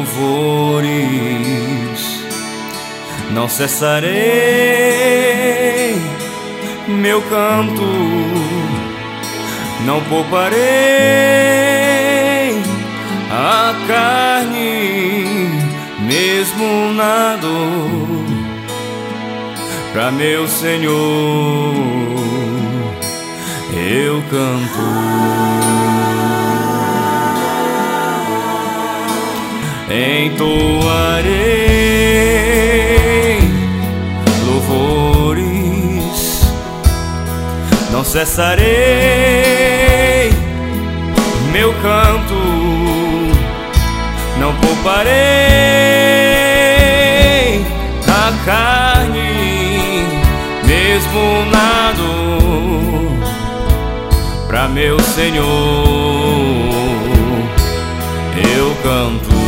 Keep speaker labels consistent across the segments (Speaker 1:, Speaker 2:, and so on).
Speaker 1: louvores. Não cessarei meu canto, não pouparei a carne, mesmo na dor, pra meu Senhor eu canto. Entoarei louvores, não cessarei meu canto, não pouparei a carne, mesmo na dor, pra meu Senhor eu canto.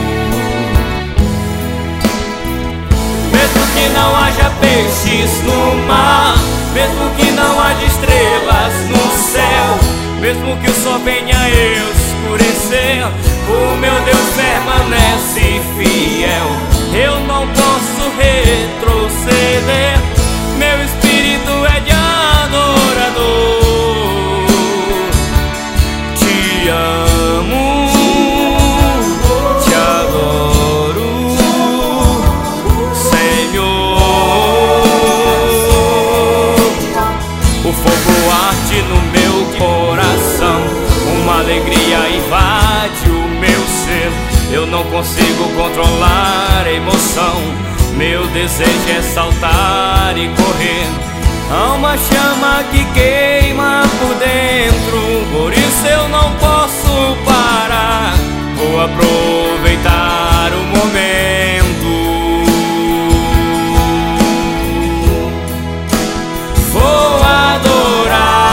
Speaker 1: Mesmo que não haja peixes no mar, mesmo que não haja estrelas no céu, mesmo que o sol venha escurecer, o meu Deus permanece fiel. Eu não posso retroceder, meu espírito é de adorador. Te amo, te adoro, o fogo arde no meu coração, uma alegria invade o meu ser. Eu não consigo controlar a emoção, meu desejo é saltar e correr. Há uma chama que queima por dentro, por isso eu não posso parar. Vou aproveitar o momento, vou adorar.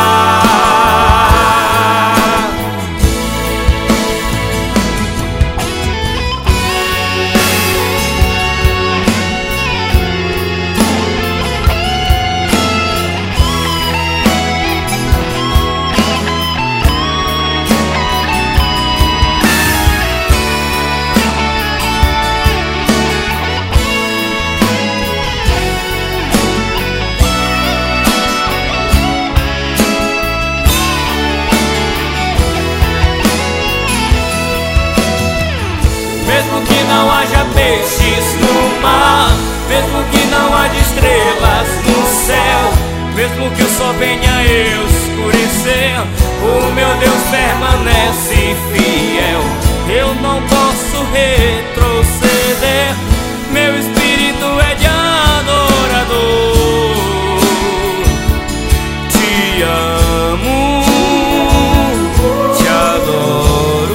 Speaker 1: Mesmo que não haja peixes no mar, mesmo que não haja estrelas no céu, mesmo que o sol venha escurecer, o meu Deus permanece fiel. Eu não posso retroceder, meu espírito é de adorador. Te amo, te adoro,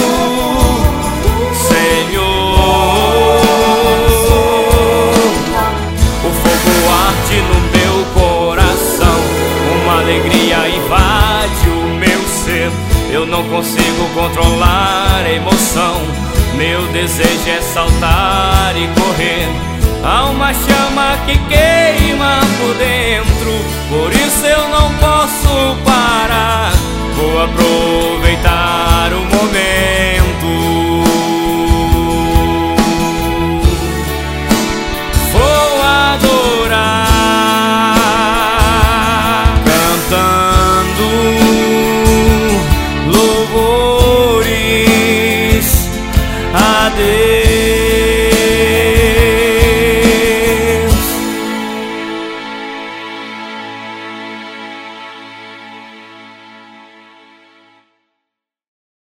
Speaker 1: no meu coração, uma alegria invade o meu ser. Eu não consigo controlar a emoção, meu desejo é saltar e correr. Há uma chama que queima por dentro, por isso eu não posso parar.